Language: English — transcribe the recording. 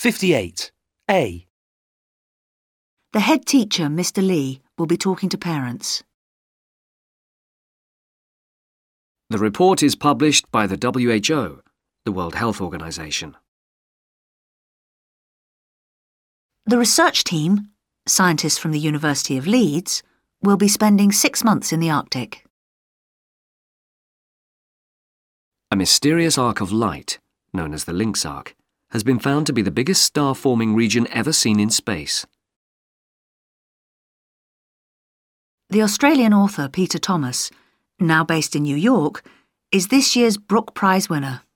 58. A. The head teacher, Mr. Lee, will be talking to parents. The report is published by the WHO, the World Health Organization. The research team, scientists from the University of Leeds, will be spending 6 months in the Arctic. A mysterious arc of light, known as the Lynx Arc, has been found to be the biggest star-forming region ever seen in space. The Australian author Peter Thomas, now based in New York, is this year's Brooke Prize winner.